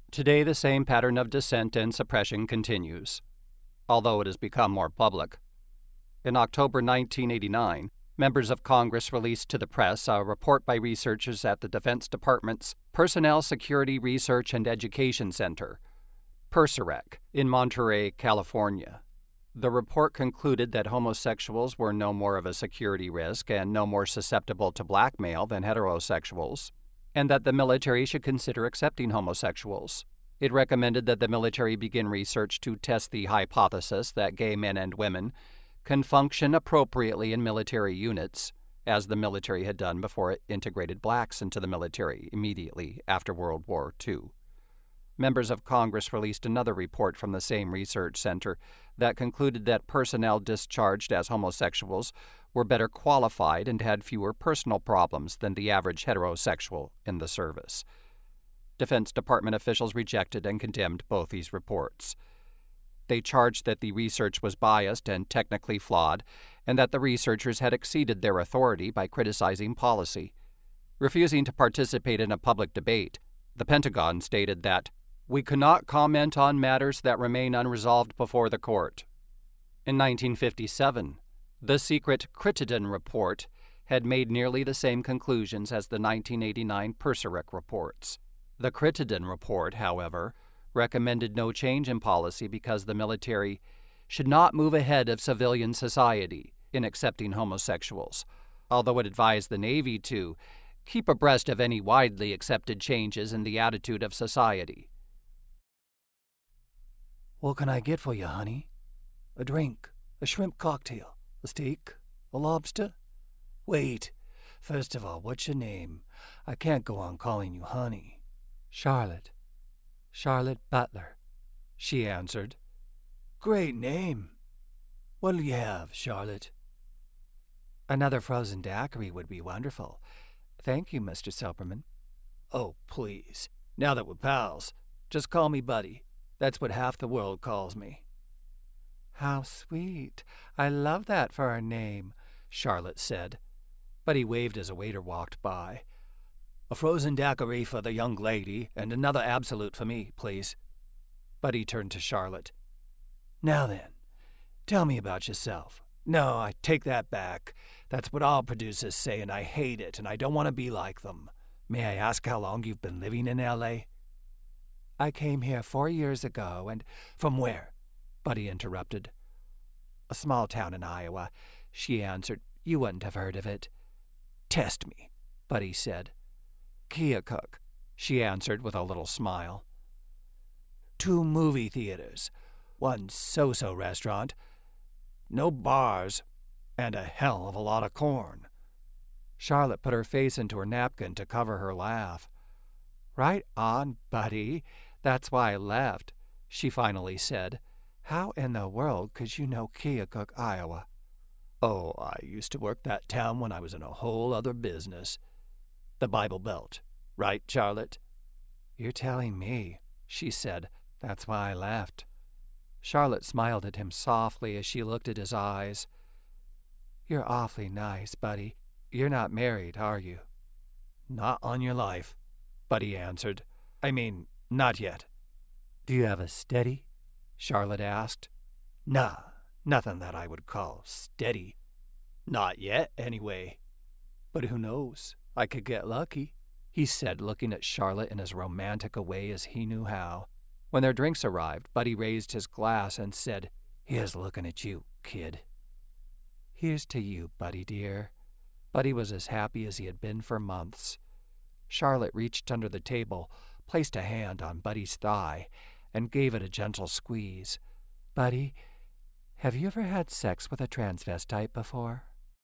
Today, the same pattern of dissent and suppression continues, although it has become more public. In October 1989, members of Congress released to the press a report by researchers at the Defense Department's Personnel Security Research and Education Center, PERSEREC, in Monterey, California. The report concluded that homosexuals were no more of a security risk and no more susceptible to blackmail than heterosexuals, and that the military should consider accepting homosexuals. It recommended that the military begin research to test the hypothesis that gay men and women can function appropriately in military units, as the military had done before it integrated blacks into the military immediately after World War II. Members of Congress released another report from the same research center that concluded that personnel discharged as homosexuals were better qualified and had fewer personal problems than the average heterosexual in the service. Defense Department officials rejected and condemned both these reports. They charged that the research was biased and technically flawed, and that the researchers had exceeded their authority by criticizing policy. Refusing to participate in a public debate, the Pentagon stated that, "We cannot comment on matters that remain unresolved before the court." In 1957, the secret Crittenden Report had made nearly the same conclusions as the 1989 PERSEREC reports. The Crittenden Report, however, recommended no change in policy because the military should not move ahead of civilian society in accepting homosexuals, although it advised the Navy to keep abreast of any widely accepted changes in the attitude of society. "What can I get for you, honey? A drink, a shrimp cocktail, a steak, a lobster? Wait, first of all, what's your name? I can't go on calling you honey." "Charlotte. Charlotte Butler," she answered. "Great name. What'll you have, Charlotte?" "Another frozen daiquiri would be wonderful. Thank you, Mr. Silberman." "Oh, please. Now that we're pals, just call me Buddy. That's what half the world calls me." "How sweet. I love that for a name," Charlotte said. Buddy waved as a waiter walked by. "A frozen daiquiri for the young lady and another Absolute for me, please." Buddy turned to Charlotte. "Now then, tell me about yourself." "No, I take that back. That's what all producers say, and I hate it, and I don't want to be like them. May I ask how long you've been living in L.A.? "I came here 4 years ago, and—" "From where?" Buddy interrupted. "A small town in Iowa," she answered. "You wouldn't have heard of it." "Test me," Buddy said. "Keokuk," she answered with a little smile. 2 movie theaters, 1 so-so restaurant, no bars, and a hell of a lot of corn." Charlotte put her face into her napkin to cover her laugh. "Right on, Buddy. That's why I left," she finally said. "How in the world could you know Keokuk, Iowa?" "Oh, I used to work that town when I was in a whole other business. The Bible Belt. Right, Charlotte?" "You're telling me," she said. "That's why I left." Charlotte smiled at him softly as she looked at his eyes. "You're awfully nice, Buddy. You're not married, are you?" "Not on your life," Buddy answered. "I mean, not yet." "Do you have a steady?" Charlotte asked. "Nah, nothing that I would call steady. Not yet, anyway. But who knows? I could get lucky," he said, looking at Charlotte in as romantic a way as he knew how. When their drinks arrived, Buddy raised his glass and said, "Here's looking at you, kid." "Here's to you, Buddy dear." Buddy was as happy as he had been for months. Charlotte reached under the table, placed a hand on Buddy's thigh, and gave it a gentle squeeze. "Buddy, have you ever had sex with a transvestite before?"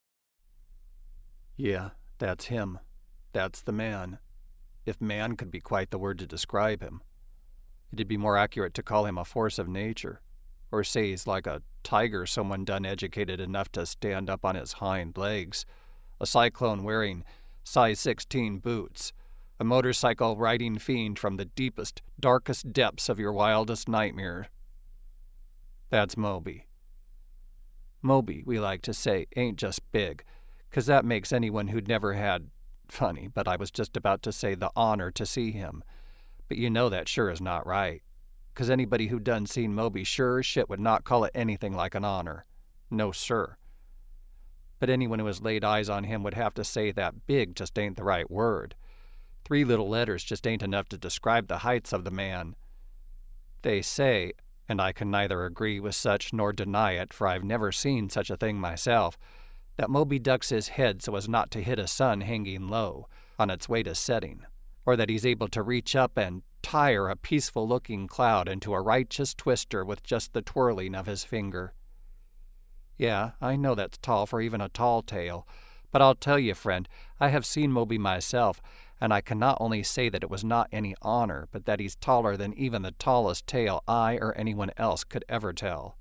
"Yeah, that's him. That's the man. If man could be quite the word to describe him. It'd be more accurate to call him a force of nature, or say he's like a tiger someone done educated enough to stand up on his hind legs, a cyclone wearing size 16 boots, a motorcycle riding fiend from the deepest, darkest depths of your wildest nightmare. That's Moby. Moby, we like to say, ain't just big, 'cause that makes anyone who'd never had, funny, but I was just about to say the honor to see him. But you know that sure is not right, 'cause anybody who done seen Moby sure as shit would not call it anything like an honor. No, sir. But anyone who has laid eyes on him would have to say that big just ain't the right word. 3 little letters just ain't enough to describe the heights of the man. They say, and I can neither agree with such nor deny it, for I've never seen such a thing myself, that Moby ducks his head so as not to hit a sun hanging low, on its way to setting, or that he's able to reach up and tire a peaceful-looking cloud into a righteous twister with just the twirling of his finger. Yeah, I know that's tall for even a tall tale, but I'll tell you, friend, I have seen Moby myself, and I can not only say that it was not any honor, but that he's taller than even the tallest tale I or anyone else could ever tell.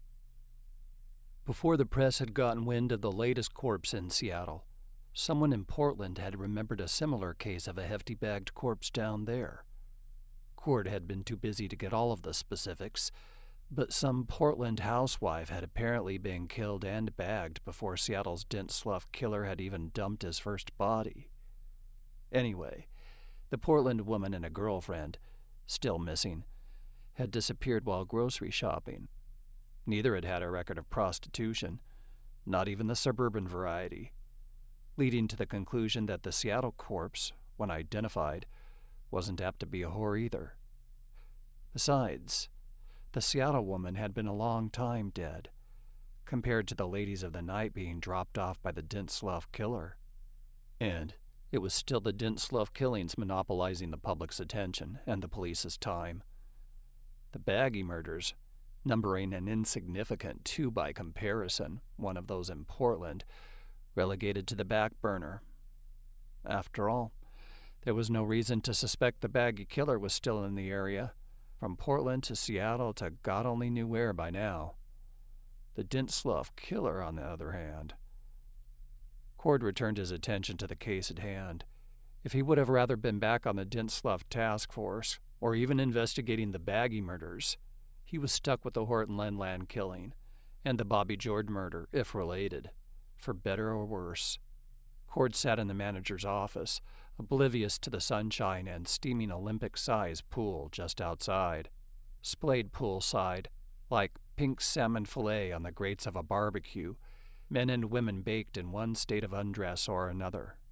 Before the press had gotten wind of the latest corpse in Seattle, someone in Portland had remembered a similar case of a hefty-bagged corpse down there. Cord had been too busy to get all of the specifics, but some Portland housewife had apparently been killed and bagged before Seattle's Dent Slough killer had even dumped his first body. Anyway, the Portland woman and a girlfriend, still missing, had disappeared while grocery shopping. Neither had had a record of prostitution, not even the suburban variety, leading to the conclusion that the Seattle corpse, when identified, wasn't apt to be a whore either. Besides, the Seattle woman had been a long time dead, compared to the ladies of the night being dropped off by the Dent Slough killer. And it was still the Dent Slough killings monopolizing the public's attention and the police's time. The Baggy murders, numbering an insignificant 2 by comparison, one of those in Portland, relegated to the back burner. After all, there was no reason to suspect the Baggy killer was still in the area, from Portland to Seattle to God only knew where by now. The Dent Slough killer, on the other hand. Cord returned his attention to the case at hand. If he would have rather been back on the Dent Slough task force, or even investigating the Baggy murders, he was stuck with the Horton Lenland killing, and the Bobby Jordan murder, if related, for better or worse. Cord sat in the manager's office, oblivious to the sunshine and steaming Olympic-sized pool just outside. Splayed poolside, like pink salmon fillet on the grates of a barbecue, men and women baked in one state of undress or another.